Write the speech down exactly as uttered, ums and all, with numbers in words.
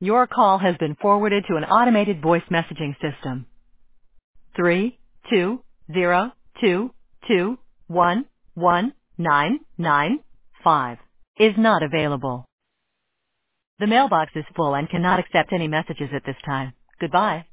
Your call has been forwarded to an automated voice messaging system. Three two zero two two one one nine nine five is not available. The mailbox is full and cannot accept any messages at this time. Goodbye.